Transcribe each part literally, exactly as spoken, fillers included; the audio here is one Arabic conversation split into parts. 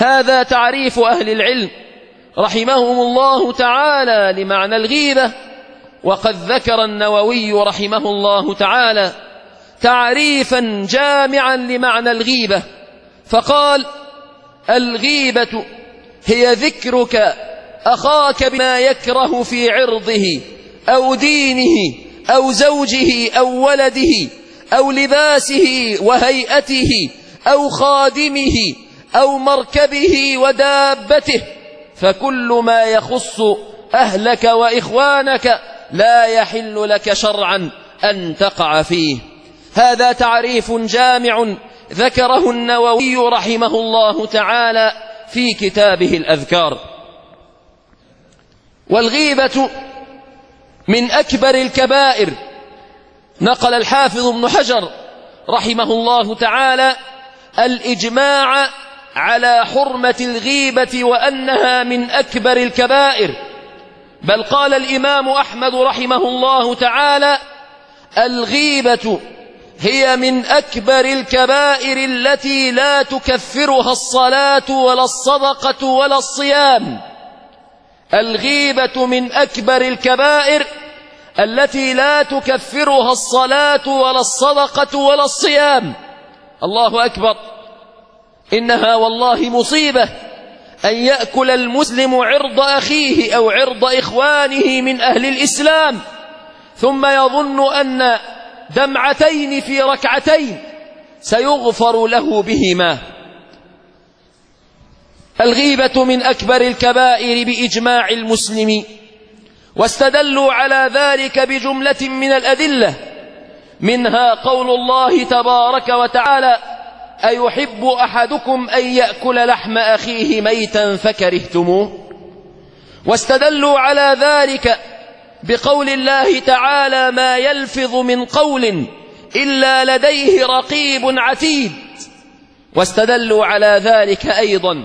هذا تعريف أهل العلم رحمهم الله تعالى لمعنى الغيبة. وقد ذكر النووي رحمه الله تعالى تعريفا جامعا لمعنى الغيبة فقال: الغيبة هي ذكرك أخاك بما يكره في عرضه أو دينه أو زوجه أو ولده أو لباسه وهيئته أو خادمه أو مركبه ودابته، فكل ما يخص أهلك وإخوانك لا يحل لك شرعا أن تقع فيه. هذا تعريف جامع ذكره النووي رحمه الله تعالى في كتابه الأذكار. والغيبة من أكبر الكبائر. نقل الحافظ ابن حجر رحمه الله تعالى الإجماع على حرمة الغيبة وأنها من أكبر الكبائر، بل قال الإمام أحمد رحمه الله تعالى: الغيبة هي من أكبر الكبائر التي لا تكفرها الصلاة ولا الصدقة ولا الصيام. الغيبة من أكبر الكبائر التي لا تكفرها الصلاة ولا الصدقة ولا الصيام. الله أكبر! إنها والله مصيبة أن يأكل المسلم عرض أخيه أو عرض إخوانه من أهل الإسلام ثم يظن أن دمعتين في ركعتين سيغفر له بهما. الغيبة من أكبر الكبائر بإجماع المسلمين، واستدلوا على ذلك بجملة من الأدلة، منها قول الله تبارك وتعالى: أيحب أحدكم أن يأكل لحم أخيه ميتا فكرهتموه. واستدلوا على ذلك بقول الله تعالى: ما يلفظ من قول إلا لديه رقيب عتيد. واستدلوا على ذلك أيضا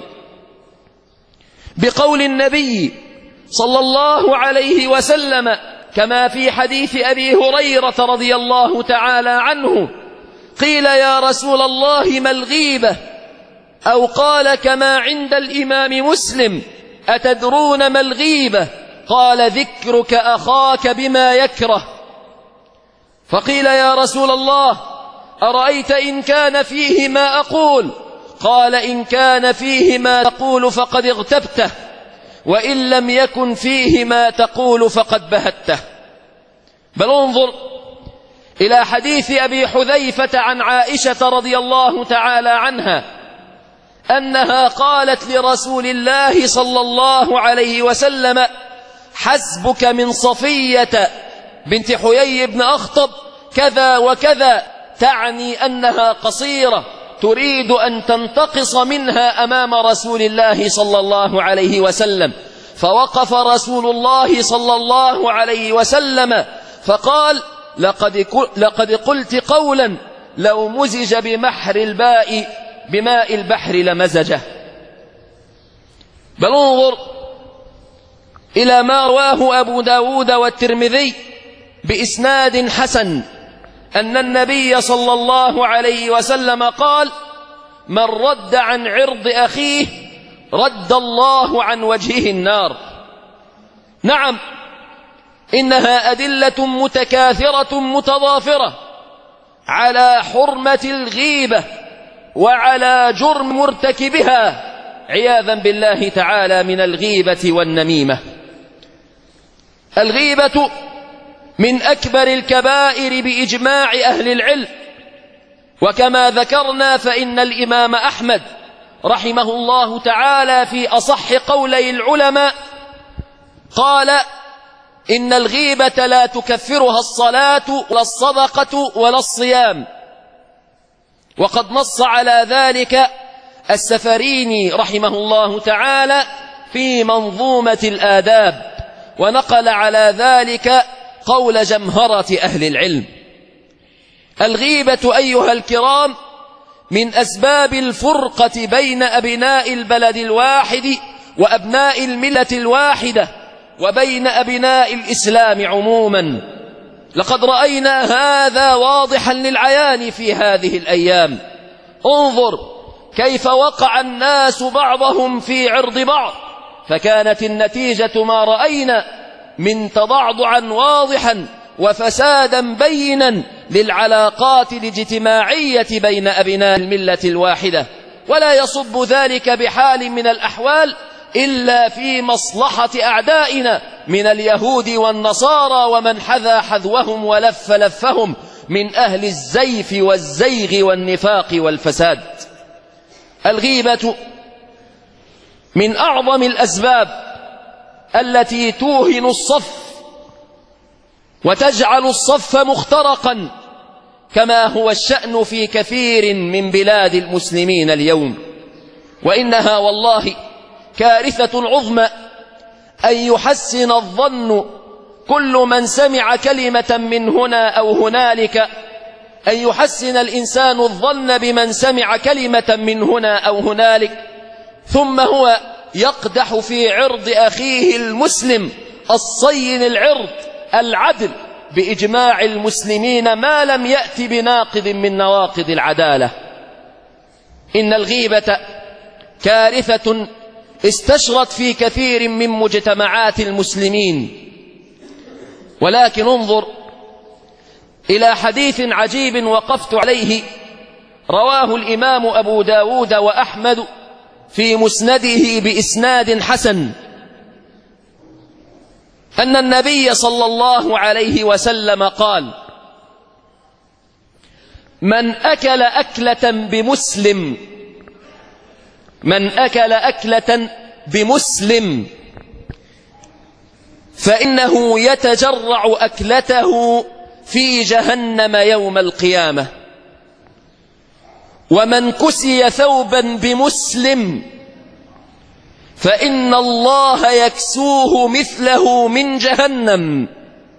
بقول النبي صلى الله عليه وسلم كما في حديث أبي هريرة رضي الله تعالى عنه: قيل يا رسول الله ما الغيبة؟ أو قال كما عند الإمام مسلم: أتدرون ما الغيبة؟ قال: ذكرك أخاك بما يكره. فقيل يا رسول الله أرأيت إن كان فيه ما أقول؟ قال: إن كان فيه ما تقول فقد اغتبته، وإن لم يكن فيه ما تقول فقد بهته. بل انظر إلى حديث أبي حذيفة عن عائشة رضي الله تعالى عنها أنها قالت لرسول الله صلى الله عليه وسلم: حسبك من صفية بنت حيي بن أخطب كذا وكذا، تعني أنها قصيرة تريد أن تنتقص منها أمام رسول الله صلى الله عليه وسلم. فوقف رسول الله صلى الله عليه وسلم فقال: لقد لقد قلت قولا لو مزج بمحر الباء بماء البحر لمزجه. بل انظر إلى ما رواه أبو داود والترمذي بإسناد حسن أن النبي صلى الله عليه وسلم قال: من رد عن عرض أخيه رد الله عن وجهه النار. نعم، إنها أدلة متكاثرة متضافرة على حرمة الغيبة وعلى جرم مرتكبها عياذا بالله تعالى من الغيبة والنميمة. الغيبة من أكبر الكبائر بإجماع أهل العلم، وكما ذكرنا فإن الإمام أحمد رحمه الله تعالى في أصح قولي العلماء قال: إن الغيبة لا تكفرها الصلاة ولا الصدقة ولا الصيام. وقد نص على ذلك السفريني رحمه الله تعالى في منظومة الآداب، ونقل على ذلك قول جمهرة أهل العلم. الغيبة أيها الكرام من أسباب الفرقة بين أبناء البلد الواحد وأبناء الملة الواحدة وبين أبناء الإسلام عموما. لقد رأينا هذا واضحا للعيان في هذه الأيام. انظر كيف وقع الناس بعضهم في عرض بعض، فكانت النتيجة ما رأينا من تضعضعا واضحا وفسادا بينا للعلاقات الاجتماعية بين أبناء الملة الواحدة. ولا يصب ذلك بحال من الأحوال إلا في مصلحة أعدائنا من اليهود والنصارى ومن حذا حذوهم ولف لفهم من أهل الزيف والزيغ والنفاق والفساد. الغيبة من أعظم الأسباب التي توهن الصف وتجعل الصف مخترقا، كما هو الشأن في كثير من بلاد المسلمين اليوم. وإنها والله كارثة عظمى أن يحسن الظن كل من سمع كلمة من هنا أو هنالك، أن يحسن الإنسان الظن بمن سمع كلمة من هنا أو هنالك ثم هو يقدح في عرض أخيه المسلم الصين العرض العدل بإجماع المسلمين ما لم يأتي بناقض من نواقض العدالة. إن الغيبة كارثة استشرت في كثير من مجتمعات المسلمين. ولكن انظر إلى حديث عجيب وقفت عليه، رواه الإمام أبو داود وأحمد في مسنده بإسناد حسن، أن النبي صلى الله عليه وسلم قال: من أكل أكلة بمسلم من أكل أكلة بمسلم فإنه يتجرع أكلته في جهنم يوم القيامة، ومن كسي ثوبا بمسلم فإن الله يكسوه مثله من جهنم،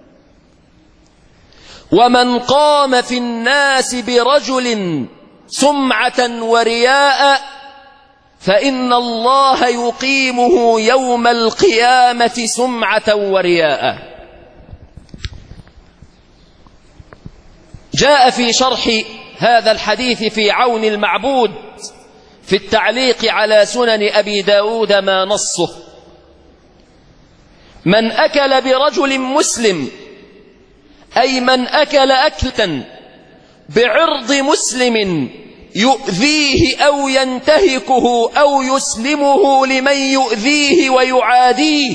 ومن قام في الناس برجل سمعة ورياء فإن الله يقيمه يوم القيامة سمعة ورياء. جاء في شرح هذا الحديث في عون المعبود في التعليق على سنن أبي داود ما نصه: من أكل برجل مسلم، أي من أكل أكلة بعرض مسلم يؤذيه أو ينتهكه أو يسلمه لمن يؤذيه ويعاديه،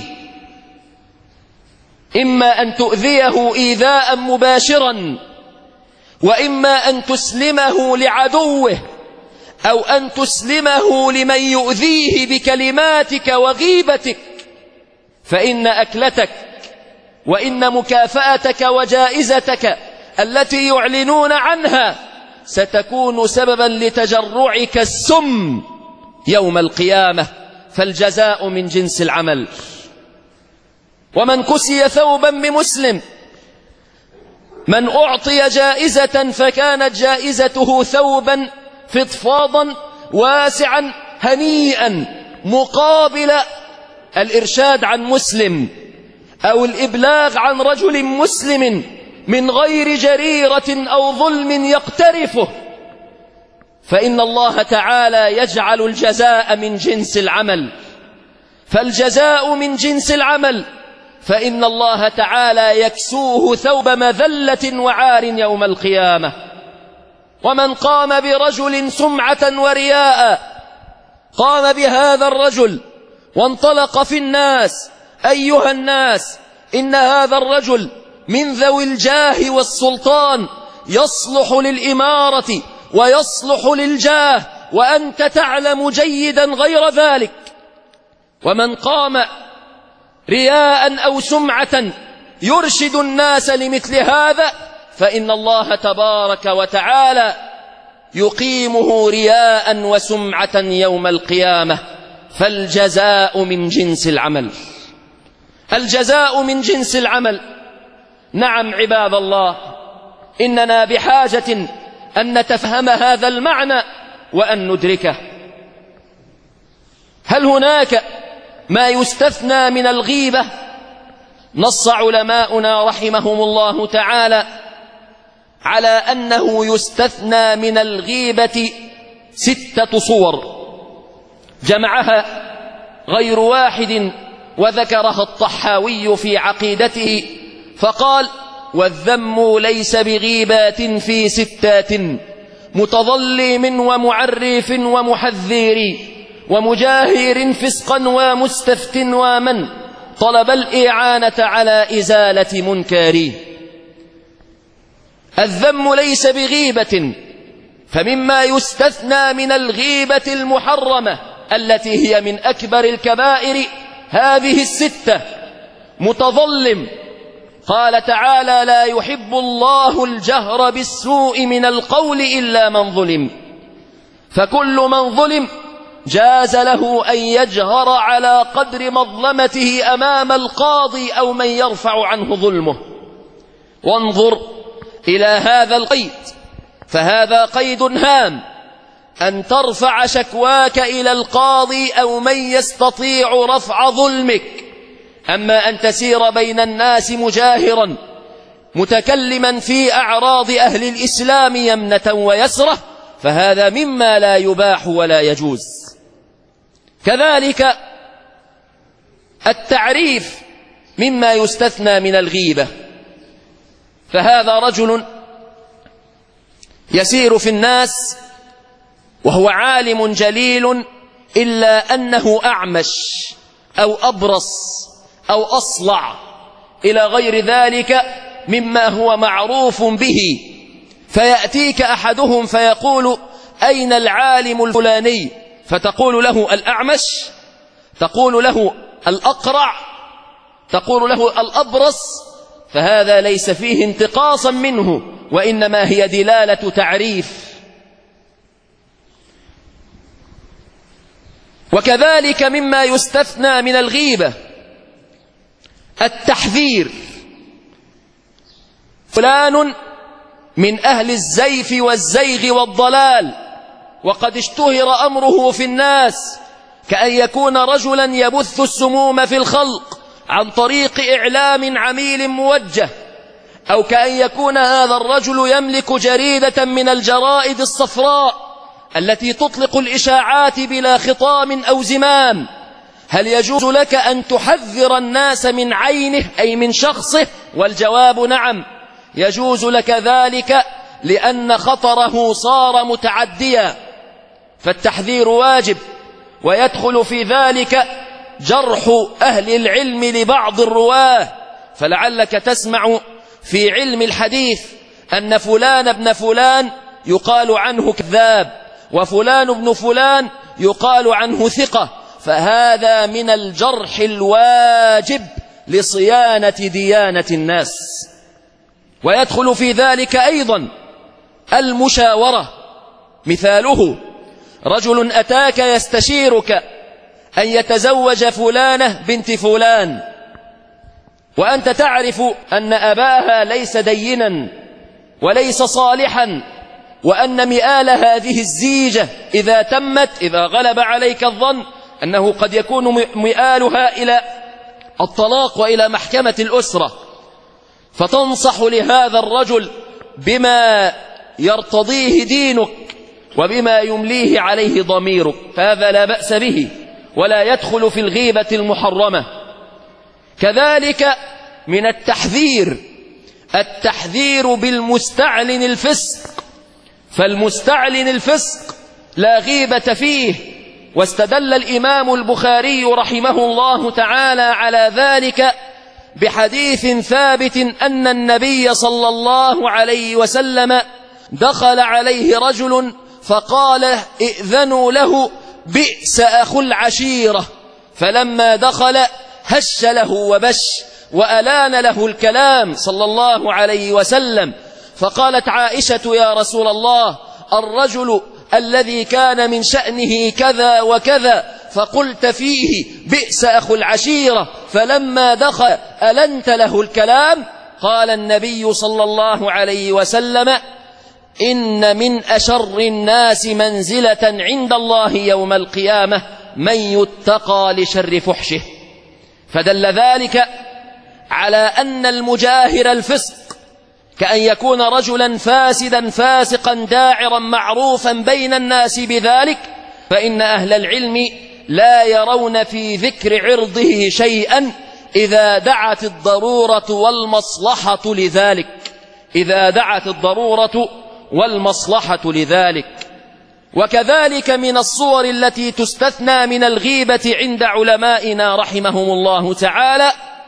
إما أن تؤذيه إيذاء مباشرا، وإما أن تسلمه لعدوه، أو أن تسلمه لمن يؤذيه بكلماتك وغيبتك، فإن أكلتك وإن مكافأتك وجائزتك التي يعلنون عنها ستكون سببا لتجرعك السم يوم القيامة، فالجزاء من جنس العمل. ومن كسي ثوبا بمسلم، من أعطي جائزة فكانت جائزته ثوبا فضفاضا واسعا هنيئا مقابل الإرشاد عن مسلم أو الإبلاغ عن رجل مسلم من غير جريرة أو ظلم يقترفه، فإن الله تعالى يجعل الجزاء من جنس العمل، فالجزاء من جنس العمل، فإن الله تعالى يكسوه ثوب مذلة وعار يوم القيامة. ومن قام برجل سمعة ورياء، قام بهذا الرجل وانطلق في الناس: أيها الناس، إن هذا الرجل من ذوي الجاه والسلطان، يصلح للإمارة ويصلح للجاه، وأنت تعلم جيدا غير ذلك. ومن قام رياء أو سمعة يرشد الناس لمثل هذا، فإن الله تبارك وتعالى يقيمه رياء وسمعة يوم القيامة، فالجزاء من جنس العمل. الجزاء من جنس العمل. نعم عباد الله، إننا بحاجة أن نتفهم هذا المعنى وأن ندركه. هل هناك ما يستثنى من الغيبة؟ نص علماؤنا رحمهم الله تعالى على أنه يستثنى من الغيبة ستة صور جمعها غير واحد وذكرها الطحاوي في عقيدته فقال: والذم ليس بغيبات في ستات متظلم ومعرف ومحذر ومجاهر فسقا ومستفت ومن طلب الإعانة على إزالة منكر. الذم ليس بغيبة، فمما يستثنى من الغيبة المحرمة التي هي من أكبر الكبائر هذه الستة: متظلم، قال تعالى: لا يحب الله الجهر بالسوء من القول إلا من ظلم، فكل من ظلم جاز له أن يجهر على قدر مظلمته أمام القاضي أو من يرفع عنه ظلمه. وانظر إلى هذا القيد، فهذا قيد هام، أن ترفع شكواك إلى القاضي أو من يستطيع رفع ظلمك. أما أن تسير بين الناس مجاهرا متكلما في أعراض أهل الإسلام يمنة ويسرة، فهذا مما لا يباح ولا يجوز. كذلك التعريف مما يستثنى من الغيبة، فهذا رجل يسير في الناس وهو عالم جليل إلا أنه أعمش أو أبرص أو أصلع إلى غير ذلك مما هو معروف به، فيأتيك أحدهم فيقول: أين العالم الفلاني؟ فتقول له: الأعمش، تقول له: الأقرع، تقول له: الأبرص، فهذا ليس فيه انتقاصا منه، وإنما هي دلالة تعريف. وكذلك مما يستثنى من الغيبة التحذير: فلان من أهل الزيف والزيغ والضلال، وقد اشتهر أمره في الناس، كأن يكون رجلا يبث السموم في الخلق عن طريق إعلام عميل موجه، أو كأن يكون هذا الرجل يملك جريدة من الجرائد الصفراء التي تطلق الإشاعات بلا خطام أو زمام. هل يجوز لك أن تحذر الناس من عينه أي من شخصه؟ والجواب نعم، يجوز لك ذلك، لأن خطره صار متعديا، فالتحذير واجب. ويدخل في ذلك جرح أهل العلم لبعض الرواه، فلعلك تسمع في علم الحديث أن فلان ابن فلان يقال عنه كذاب، وفلان ابن فلان يقال عنه ثقة، فهذا من الجرح الواجب لصيانة ديانة الناس. ويدخل في ذلك أيضا المشاورة، مثاله: رجل أتاك يستشيرك أن يتزوج فلانة بنت فلان، وأنت تعرف أن أباها ليس دينا وليس صالحا، وأن مئال هذه الزيجة إذا تمت، إذا غلب عليك الظن أنه قد يكون مئالها إلى الطلاق وإلى محكمة الأسرة، فتنصح لهذا الرجل بما يرتضيه دينك وبما يمليه عليه ضميرك، فهذا لا بأس به ولا يدخل في الغيبة المحرمة. كذلك من التحذير التحذير بالمستعلن الفسق، فالمستعلن الفسق لا غيبة فيه. واستدل الإمام البخاري رحمه الله تعالى على ذلك بحديث ثابت أن النبي صلى الله عليه وسلم دخل عليه رجل فقال: ائذنوا له، بئس أخو العشيرة. فلما دخل هش له وبش وألان له الكلام صلى الله عليه وسلم. فقالت عائشة: يا رسول الله، الرجل الذي كان من شأنه كذا وكذا، فقلت فيه بئس أخو العشيرة، فلما دخل ألنت له الكلام. قال النبي صلى الله عليه وسلم: إن من أشر الناس منزلة عند الله يوم القيامة من يتقى لشر فحشه. فدل ذلك على أن المجاهر الفسق كأن يكون رجلا فاسدا فاسقا داعرا معروفا بين الناس بذلك، فإن أهل العلم لا يرون في ذكر عرضه شيئا إذا دعت الضرورة والمصلحة لذلك إذا دعت الضرورة والمصلحة لذلك. وكذلك من الصور التي تستثنى من الغيبة عند علمائنا رحمهم الله تعالى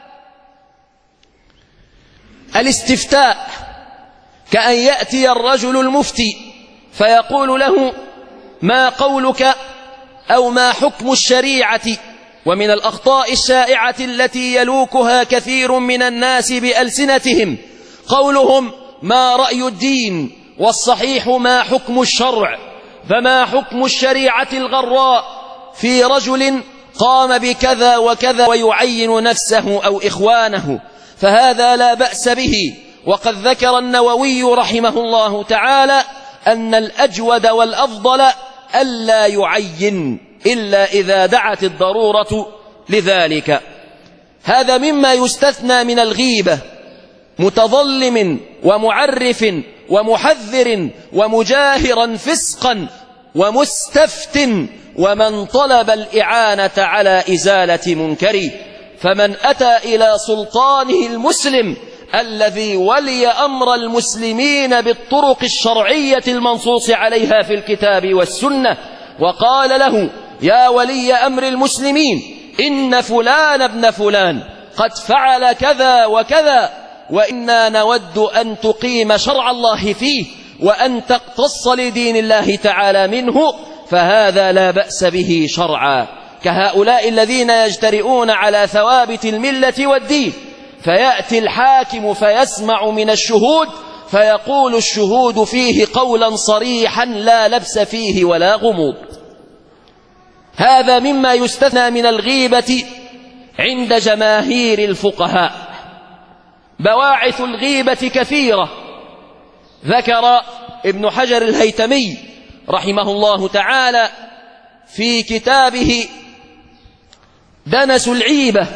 الاستفتاء، كأن يأتي الرجل المفتي فيقول له: ما قولك أو ما حكم الشريعة؟ ومن الأخطاء الشائعة التي يلوكها كثير من الناس بألسنتهم قولهم: ما رأي الدين؟ والصحيح ما حكم الشرع؟ فما حكم الشريعة الغراء في رجل قام بكذا وكذا ويعين نفسه أو إخوانه؟ فهذا لا بأس به. وقد ذكر النووي رحمه الله تعالى أن الأجود والأفضل ألا يعين إلا إذا دعت الضرورة لذلك. هذا مما يستثنى من الغيبة: متظلم ومعرف ومحذر ومجاهرا فسقا ومستفت ومن طلب الإعانة على إزالة منكر. فمن أتى إلى سلطانه المسلم الذي ولي أمر المسلمين بالطرق الشرعية المنصوص عليها في الكتاب والسنة وقال له: يا ولي أمر المسلمين، إن فلان ابن فلان قد فعل كذا وكذا، وإنا نود أن تقيم شرع الله فيه وأن تقتص لدين الله تعالى منه، فهذا لا بأس به شرعا. كهؤلاء الذين يجترئون على ثوابت الملة والدين، فيأتي الحاكم فيسمع من الشهود فيقول الشهود فيه قولا صريحا لا لبس فيه ولا غموض. هذا مما يستثنى من الغيبة عند جماهير الفقهاء. بواعث الغيبة كثيرة. ذكر ابن حجر الهيتمي رحمه الله تعالى في كتابه دنس العيبة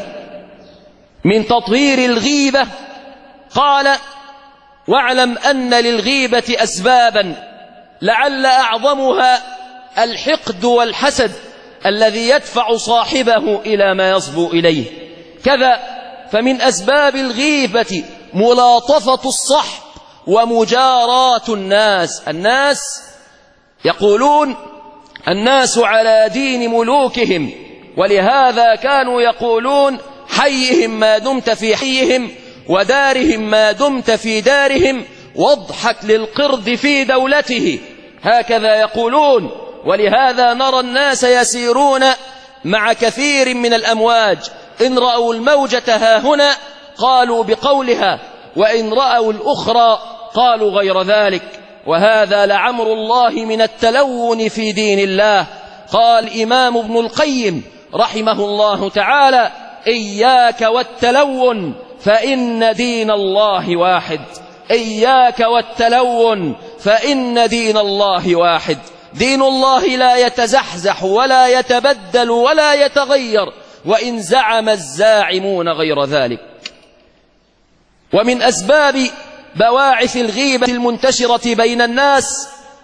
من تطهير الغيبة، قال: واعلم أن للغيبة أسبابا لعل أعظمها الحقد والحسد الذي يدفع صاحبه إلى ما يصبو إليه. كذا فمن أسباب الغيبة ملاطفة الصحب ومجاراة الناس. الناس يقولون: الناس على دين ملوكهم، ولهذا كانوا يقولون: حيهم ما دمت في حيهم ودارهم ما دمت في دارهم واضحك للقرد في دولته. هكذا يقولون. ولهذا نرى الناس يسيرون مع كثير من الأمواج، إن رأوا الموجة ها هنا قالوا بقولها، وإن رأوا الأخرى قالوا غير ذلك. وهذا لعمر الله من التلون في دين الله. قال إمام ابن القيم رحمه الله تعالى: إياك والتلون فإن دين الله واحد. إياك والتلون فإن دين الله واحد. دين الله لا يتزحزح ولا يتبدل ولا يتغير، وإن زعم الزاعمون غير ذلك. ومن أسباب بواعث الغيبة المنتشرة بين الناس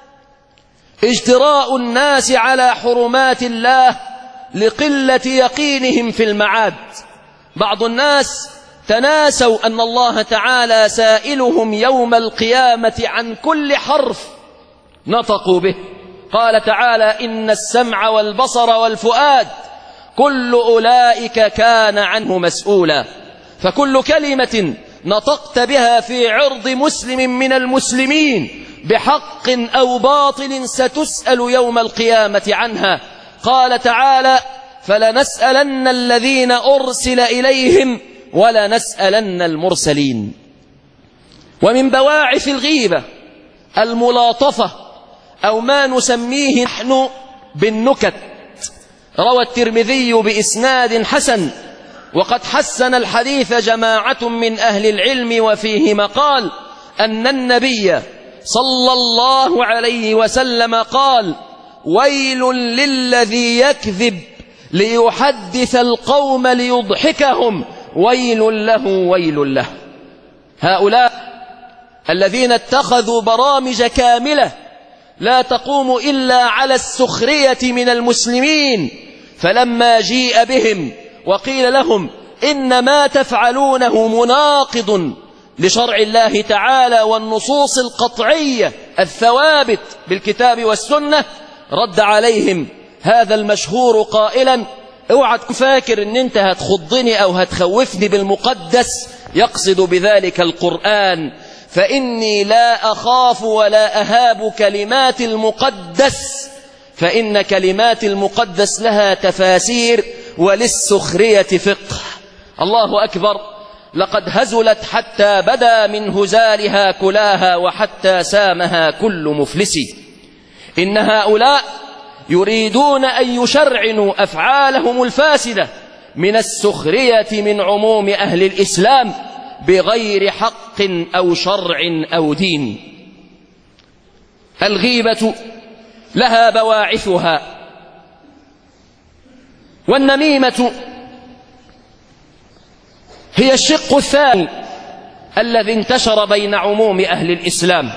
اجتراء الناس على حرمات الله لقلة يقينهم في المعاد. بعض الناس تناسوا أن الله تعالى سائلهم يوم القيامة عن كل حرف نطقوا به. قال تعالى: إن السمع والبصر والفؤاد كل أولئك كان عنه مسؤولا. فكل كلمة نطقت بها في عرض مسلم من المسلمين بحق أو باطل ستسأل يوم القيامة عنها. قال تعالى: فلنسألن الذين أرسل إليهم ولنسألن المرسلين. ومن بواعث الغيبة الملاطفة أو ما نسميه نحن بالنكت. روى الترمذي بإسناد حسن، وقد حسن الحديث جماعة من أهل العلم، وفيه مقال أن النبي صلى الله عليه وسلم قال: ويل للذي يكذب ليحدث القوم ليضحكهم، ويل له ويل له. هؤلاء الذين اتخذوا برامج كاملة لا تقوم إلا على السخرية من المسلمين، فلما جيء بهم وقيل لهم إن ما تفعلونه مناقض لشرع الله تعالى والنصوص القطعية الثوابت بالكتاب والسنة، رد عليهم هذا المشهور قائلا: اوعى تكون فاكر ان انت هتخضني او هتخوفني بالمقدس، يقصد بذلك القرآن، فإني لا أخاف ولا أهاب كلمات المقدس، فإن كلمات المقدس لها تفاسير وللسخرية فقه. الله أكبر، لقد هزلت حتى بدا من هزالها كلاها وحتى سامها كل مفلس. إن هؤلاء يريدون أن يشرعنوا أفعالهم الفاسدة من السخرية من عموم أهل الإسلام بغير حق أو شرع أو دين. الغيبة لها بواعثها، والنميمة هي الشق الثاني الذي انتشر بين عموم أهل الإسلام.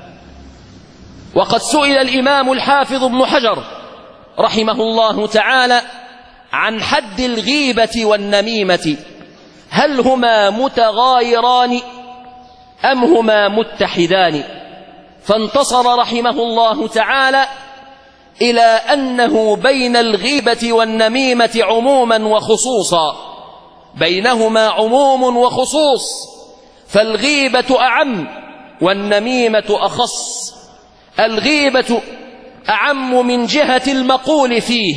وقد سئل الإمام الحافظ ابن حجر رحمه الله تعالى عن حد الغيبة والنميمة، هل هما متغايران أم هما متحدان؟ فانتصر رحمه الله تعالى إلى أنه بين الغيبة والنميمة عموما وخصوصا، بينهما عموم وخصوص، فالغيبة أعم والنميمة أخص. الغيبة أعم من جهة المقول فيه،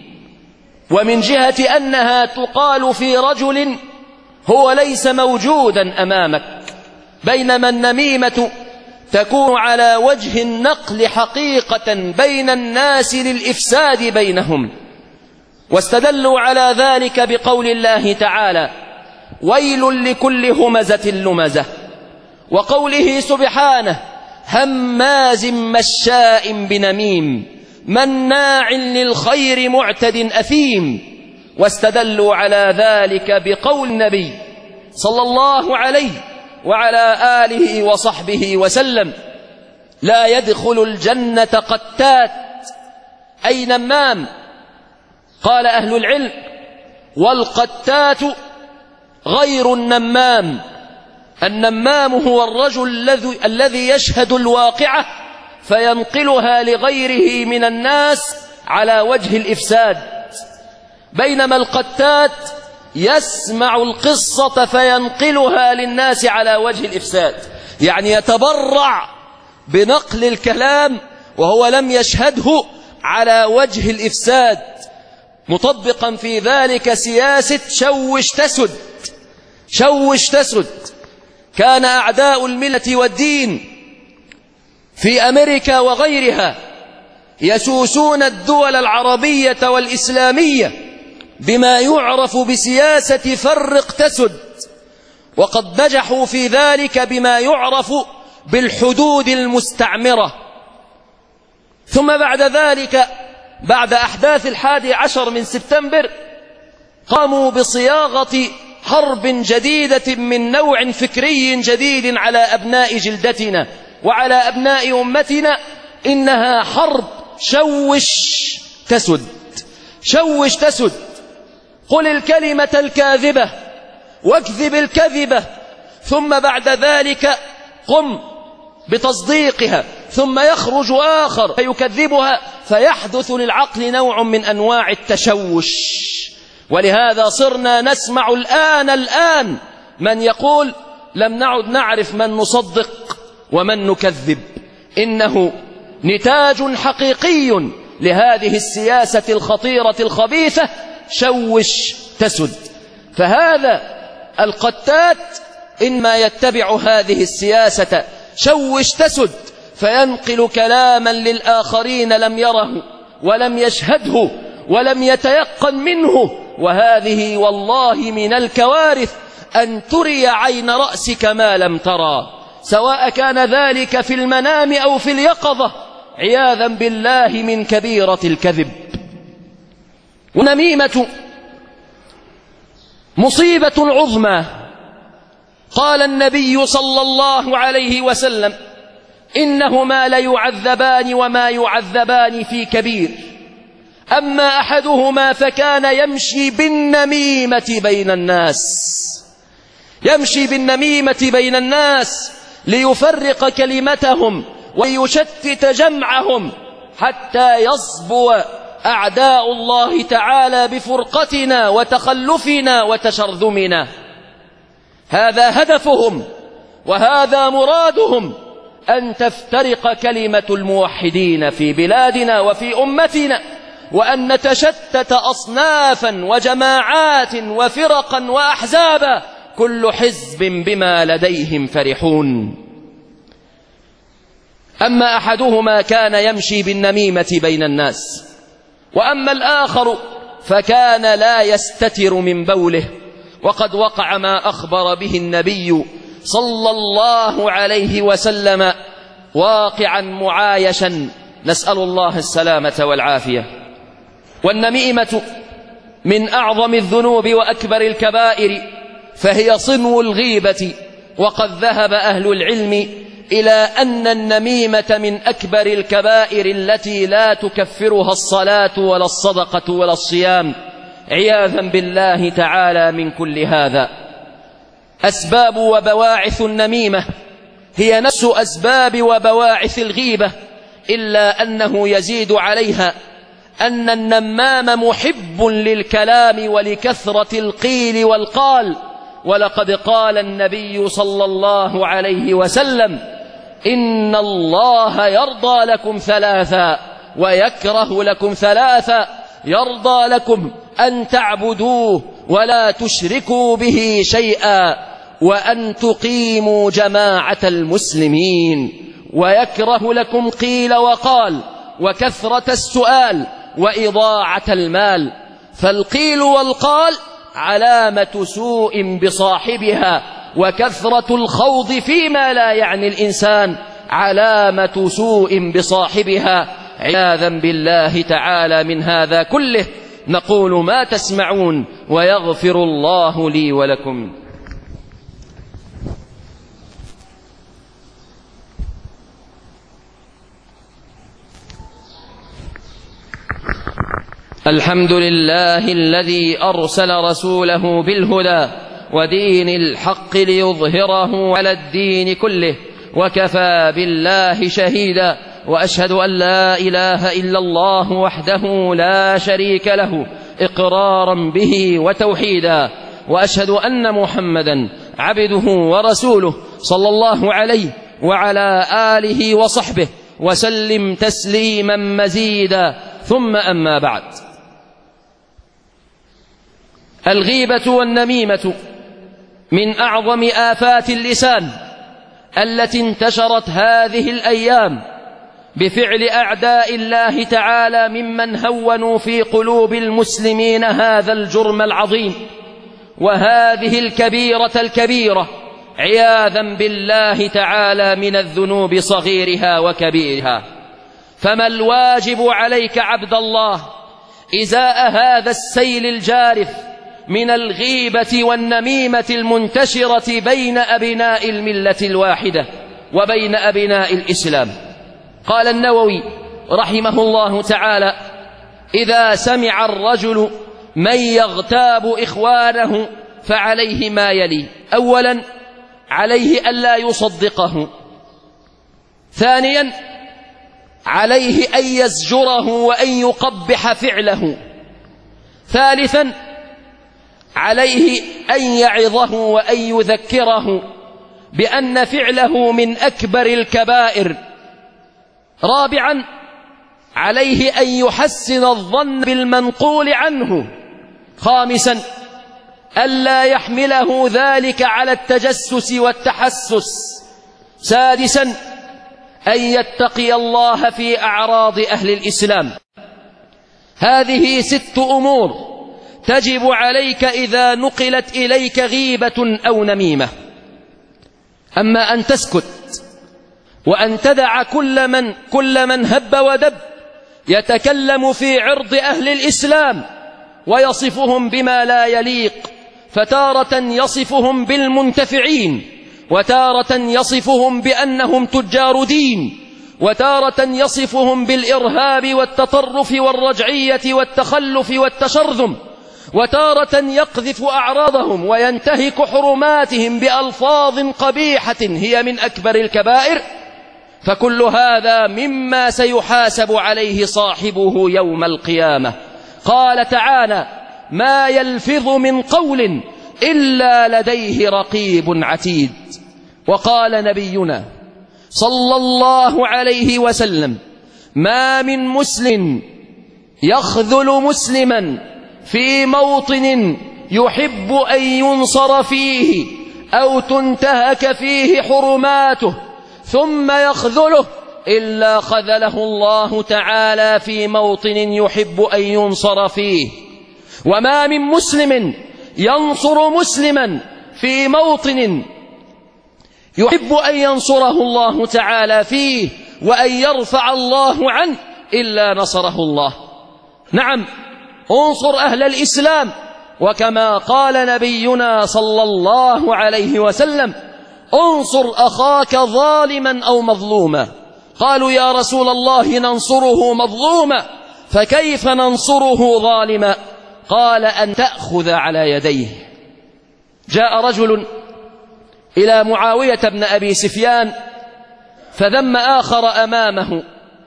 ومن جهة أنها تقال في رجل هو ليس موجودا أمامك، بينما النميمة تكون على وجه النقل حقيقة بين الناس للإفساد بينهم. واستدلوا على ذلك بقول الله تعالى: ويل لكل همزة لمزة، وقوله سبحانه: هماز مشاء بنميم مناع للخير معتد أثيم. واستدلوا على ذلك بقول النبي صلى الله عليه وعلى آله وصحبه وسلم: لا يدخل الجنة قتات، أي نمام. قال أهل العلم: والقتات غير النمام. النمام هو الرجل الذي يشهد الواقعة فينقلها لغيره من الناس على وجه الإفساد، بينما القتات يسمع القصة فينقلها للناس على وجه الإفساد، يعني يتبرع بنقل الكلام وهو لم يشهده على وجه الإفساد، مطبقا في ذلك سياسة شوش تسد. شوش تسد. كان أعداء الملة والدين في أمريكا وغيرها يسوسون الدول العربية والإسلامية بما يعرف بسياسة فرق تسد، وقد نجحوا في ذلك بما يعرف بالحدود المستعمرة. ثم بعد ذلك، بعد أحداث الحادي عشر من سبتمبر، قاموا بصياغة حرب جديدة من نوع فكري جديد على أبناء جلدتنا وعلى أبناء أمتنا، إنها حرب شوش تسد. شوش تسد، قل الكلمة الكاذبة واكذب الكذبة، ثم بعد ذلك قم بتصديقها، ثم يخرج آخر فيكذبها، فيحدث للعقل نوع من أنواع التشوش. ولهذا صرنا نسمع الآن الآن من يقول: لم نعد نعرف من نصدق ومن نكذب. إنه نتاج حقيقي لهذه السياسة الخطيرة الخبيثة، شوش تسد. فهذا القتات إنما يتبع هذه السياسة شوش تسد، فينقل كلاما للآخرين لم يره ولم يشهده ولم يتيقن منه. وهذه والله من الكوارث أن تري عين رأسك ما لم ترى، سواء كان ذلك في المنام أو في اليقظة، عياذا بالله من كبيرة الكذب. ونميمة مصيبة عظمى قال النبي صلى الله عليه وسلم: إنهما ليعذبان وما يعذبان في كبير، أما أحدهما فكان يمشي بالنميمة بين الناس يمشي بالنميمة بين الناس ليفرق كلمتهم ويشتت جمعهم حتى يصبو أعداء الله تعالى بفرقتنا وتخلفنا وتشرذمنا. هذا هدفهم وهذا مرادهم، أن تفترق كلمة الموحدين في بلادنا وفي أمتنا، وأن نتشتت أصنافا وجماعات وفرقا وأحزابا، كل حزب بما لديهم فرحون. أما أحدهما كان يمشي بالنميمة بين الناس، وأما الآخر فكان لا يستتر من بوله، وقد وقع ما أخبر به النبي صلى الله عليه وسلم واقعا معايشا، نسأل الله السلامة والعافية. والنميمة من أعظم الذنوب وأكبر الكبائر، فهي صنو الغيبة، وقد ذهب أهل العلم إلى أن النميمة من أكبر الكبائر التي لا تكفرها الصلاة ولا الصدقة ولا الصيام، عياذا بالله تعالى من كل هذا. أسباب وبواعث النميمة هي نفس أسباب وبواعث الغيبة، إلا أنه يزيد عليها أن النمام محب للكلام ولكثرة القيل والقال. ولقد قال النبي صلى الله عليه وسلم: إن الله يرضى لكم ثلاثا ويكره لكم ثلاثا: يرضى لكم أن تعبدوه ولا تشركوا به شيئا، وأن تقيموا جماعة المسلمين، ويكره لكم قيل وقال وكثرة السؤال وإضاعة المال. فالقيل والقال علامة سوء بصاحبها، وكثرة الخوض فيما لا يعني الإنسان علامة سوء بصاحبها، عياذا بالله تعالى من هذا كله. نقول ما تسمعون، ويغفر الله لي ولكم. الحمد لله الذي أرسل رسوله بالهدى ودين الحق ليظهره على الدين كله، وكفى بالله شهيدا. وأشهد أن لا إله إلا الله وحده لا شريك له إقرارا به وتوحيدا، وأشهد أن محمدا عبده ورسوله صلى الله عليه وعلى آله وصحبه وسلم تسليما مزيدا. ثم أما بعد، الغيبة والنميمة من أعظم آفات اللسان التي انتشرت هذه الأيام بفعل أعداء الله تعالى ممن هونوا في قلوب المسلمين هذا الجرم العظيم وهذه الكبيرة الكبيرة، عياذا بالله تعالى من الذنوب صغيرها وكبيرها. فما الواجب عليك عبد الله إزاء هذا السيل الجارف من الغيبة والنميمة المنتشرة بين أبناء الملة الواحدة وبين أبناء الإسلام؟ قال النووي رحمه الله تعالى: إذا سمع الرجل من يغتاب إخوانه فعليه ما يلي: أولا، عليه ألا يصدقه. ثانيا، عليه أن يزجره وأن يقبح فعله. ثالثا، عليه أن يعظه وأن يذكره بأن فعله من أكبر الكبائر. رابعا، عليه أن يحسن الظن بالمنقول عنه. خامسا، ألا يحمله ذلك على التجسس والتحسس. سادسا، أن يتقي الله في أعراض أهل الإسلام. هذه ست أمور تجب عليك إذا نقلت إليك غيبة أو نميمة. أما أن تسكت وأن تدع كل من, كل من هب ودب يتكلم في عرض أهل الإسلام ويصفهم بما لا يليق، فتارة يصفهم بالمنتفعين، وتارة يصفهم بأنهم تجار دين، وتارة يصفهم بالإرهاب والتطرف والرجعية والتخلف والتشرذم، وتارة يقذف أعراضهم وينتهك حرماتهم بألفاظ قبيحة هي من أكبر الكبائر. فكل هذا مما سيحاسب عليه صاحبه يوم القيامة. قال تعالى: ما يلفظ من قول إلا لديه رقيب عتيد. وقال نبينا صلى الله عليه وسلم: ما من مسلم يخذل مسلما في موطن يحب أن ينصر فيه أو تنتهك فيه حرماته ثم يخذله إلا خذله الله تعالى في موطن يحب أن ينصر فيه. وما من مسلم ينصر مسلما في موطن يحب أن ينصره الله تعالى فيه وأن يرفع الله عنه إلا نصره الله. نعم، انصر أهل الإسلام، وكما قال نبينا صلى الله عليه وسلم: انصر أخاك ظالما أو مظلوما. قالوا: يا رسول الله ننصره مظلوما، فكيف ننصره ظالما؟ قال: أن تأخذ على يديه. جاء رجل إلى معاوية بن أبي سفيان فذم آخر أمامه،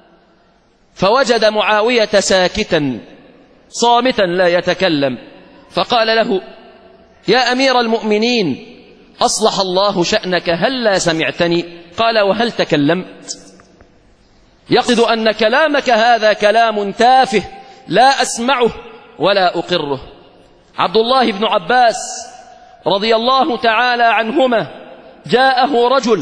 فوجد معاوية ساكتا صامتا لا يتكلم، فقال له: يا أمير المؤمنين، أصلح الله شأنك، هل لا سمعتني؟ قال: وهل تكلمت؟ يقصد أن كلامك هذا كلام تافه لا أسمعه ولا أقره. عبد الله بن عباس رضي الله تعالى عنهما جاءه رجل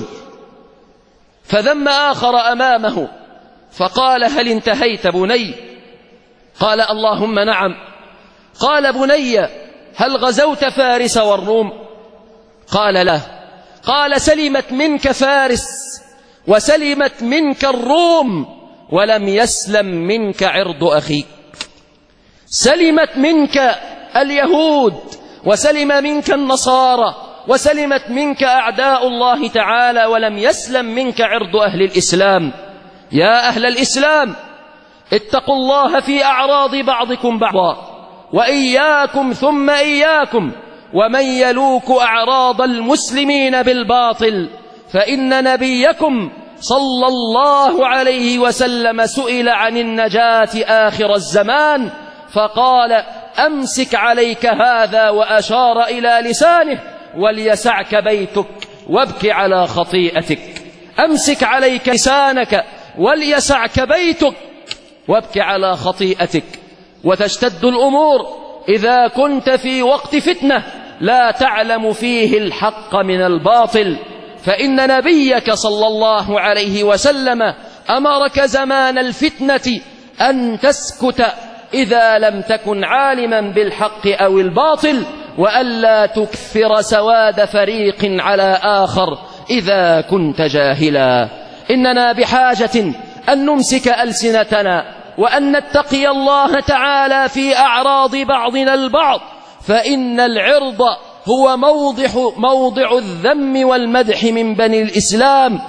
فذم آخر أمامه، فقال: هل انتهيت بني؟ قال: اللهم نعم. قال: بني، هل غزوت فارس والروم؟ قال: لا. قال: سلمت منك فارس وسلمت منك الروم ولم يسلم منك عرض أخيك. سلمت منك اليهود وسلم منك النصارى وسلمت منك أعداء الله تعالى ولم يسلم منك عرض أهل الإسلام. يا أهل الإسلام، اتقوا الله في أعراض بعضكم بعضا، وإياكم ثم إياكم ومن يلوك أعراض المسلمين بالباطل، فإن نبيكم صلى الله عليه وسلم سئل عن النجاة آخر الزمان فقال: أمسك عليك هذا، وأشار إلى لسانه: وليسعك بيتك وابك على خطيئتك. أمسك عليك لسانك وليسعك بيتك وابك على خطيئتك. وتشتد الأمور إذا كنت في وقت فتنة لا تعلم فيه الحق من الباطل، فإن نبيك صلى الله عليه وسلم أمرك زمان الفتنة أن تسكت إذا لم تكن عالما بالحق أو الباطل، وألا تكثر سواد فريق على آخر إذا كنت جاهلا. إننا بحاجة أن نمسك ألسنتنا وأن نتقي الله تعالى في أعراض بعضنا البعض، فإن العرض هو موضع, موضع الذم والمدح من بني الإسلام.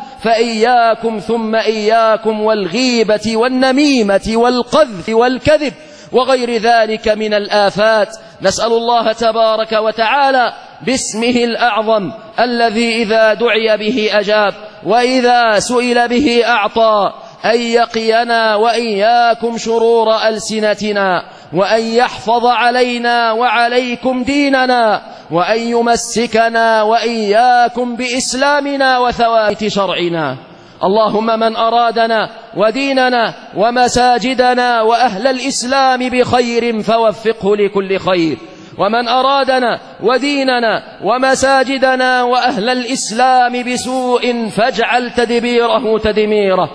فإياكم ثم إياكم والغيبة والنميمة والقذف والكذب وغير ذلك من الآفات. نسأل الله تبارك وتعالى باسمه الأعظم الذي إذا دعي به أجاب وإذا سئل به أعطى أن يقينا وإياكم شرور ألسنتنا، وأن يحفظ علينا وعليكم ديننا، وأن يمسكنا وإياكم بإسلامنا وثوابت شرعنا. اللهم من أرادنا وديننا ومساجدنا وأهل الإسلام بخير فوفقه لكل خير، ومن أرادنا وديننا ومساجدنا وأهل الإسلام بسوء فاجعل تدبيره تدميره،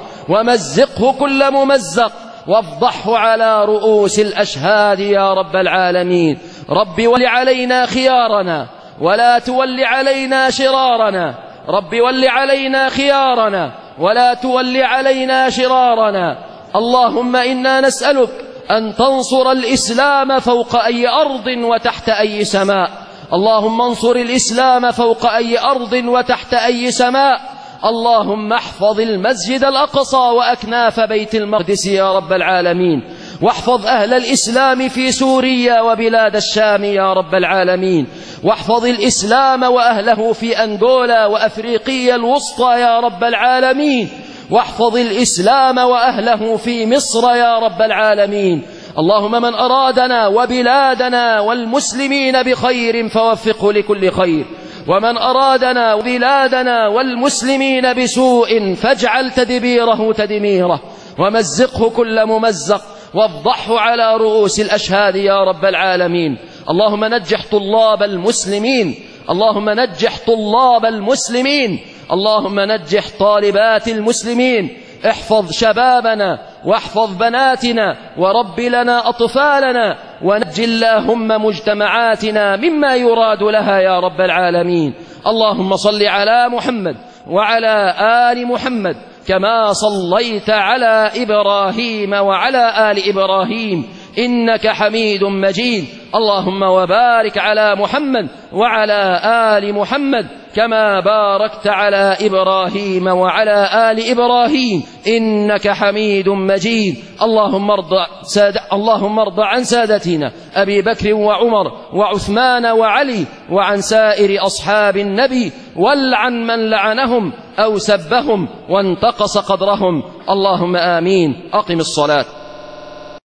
ومزقه كل ممزق، وافضحه على رؤوس الأشهاد يا رب العالمين. رب ول علينا خيارنا ولا تول علينا شرارنا، رب ول علينا خيارنا ولا تول علينا شرارنا. اللهم إنا نسألك أن تنصر الإسلام فوق أي أرض وتحت أي سماء، اللهم انصر الإسلام فوق أي أرض وتحت أي سماء. اللهم احفظ المسجد الأقصى وأكناف بيت المقدس يا رب العالمين، واحفظ أهل الإسلام في سوريا وبلاد الشام يا رب العالمين، واحفظ الإسلام وأهله في أنغولا وأفريقيا الوسطى يا رب العالمين، واحفظ الإسلام وأهله في مصر يا رب العالمين. اللهم من أرادنا وبلادنا والمسلمين بخير فوفقه لكل خير، ومن أرادنا وبلادنا والمسلمين بسوء فاجعل تدبيره تدميره، ومزقه كل ممزق، وافضحه على رؤوس الأشهاد يا رب العالمين. اللهم نجح طلاب المسلمين، اللهم نجح طلاب المسلمين، اللهم نجح طالبات المسلمين. احفظ شبابنا واحفظ بناتنا ورب لنا أطفالنا، ونج اللهم مجتمعاتنا مما يراد لها يا رب العالمين. اللهم صل على محمد وعلى آل محمد كما صليت على إبراهيم وعلى آل إبراهيم إنك حميد مجيد. اللهم وبارك على محمد وعلى آل محمد كما باركت على إبراهيم وعلى آل إبراهيم إنك حميد مجيد. اللهم ارض ساد... اللهم ارض عن سادتنا أبي بكر وعمر وعثمان وعلي، وعن سائر أصحاب النبي، والعن من لعنهم أو سبهم وانتقص قدرهم. اللهم آمين. أقم الصلاة.